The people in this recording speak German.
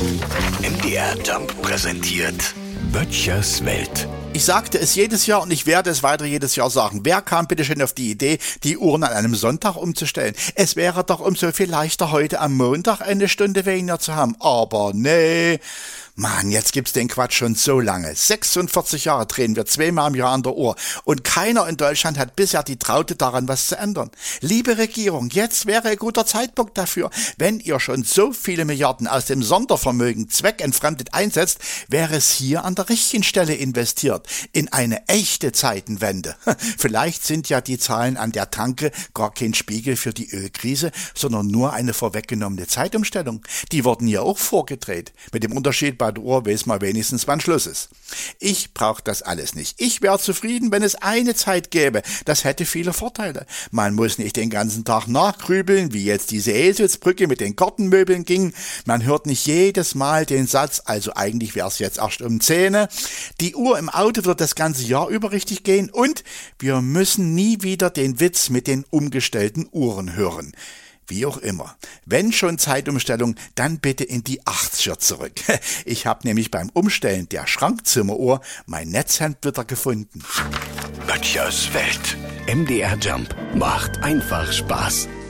MDR Jump präsentiert Böttchers Welt. Ich sagte es jedes Jahr und ich werde es weiter jedes Jahr sagen. Wer kam bitte schön auf die Idee, die Uhren an einem Sonntag umzustellen? Es wäre doch umso viel leichter, heute am Montag eine Stunde weniger zu haben. Aber nee. Mann, jetzt gibt's den Quatsch schon so lange. 46 Jahre drehen wir zweimal im Jahr an der Uhr. Und keiner in Deutschland hat bisher die Traute daran, was zu ändern. Liebe Regierung, jetzt wäre ein guter Zeitpunkt dafür. Wenn ihr schon so viele Milliarden aus dem Sondervermögen zweckentfremdet einsetzt, wäre es hier an der richtigen Stelle investiert. In eine echte Zeitenwende. Vielleicht sind ja die Zahlen an der Tanke gar kein Spiegel für die Ölkrise, sondern nur eine vorweggenommene Zeitumstellung. Die wurden ja auch vorgedreht. Mit dem Unterschied, bei der Uhr weiß man wenigstens, wann Schluss ist. Ich brauche das alles nicht. Ich wäre zufrieden, wenn es eine Zeit gäbe. Das hätte viele Vorteile. Man muss nicht den ganzen Tag nachgrübeln, wie jetzt diese Eselsbrücke mit den Gartenmöbeln ging. Man hört nicht jedes Mal den Satz, also eigentlich wäre es jetzt erst um 10. Die Uhr im Auto wird das ganze Jahr über richtig gehen und wir müssen nie wieder den Witz mit den umgestellten Uhren hören. Wie auch immer. Wenn schon Zeitumstellung, dann bitte in die 80er zurück. Ich habe nämlich beim Umstellen der Schrankzimmeruhr mein Netzhemd wieder gefunden. Böttchers Welt. MDR Jump macht einfach Spaß.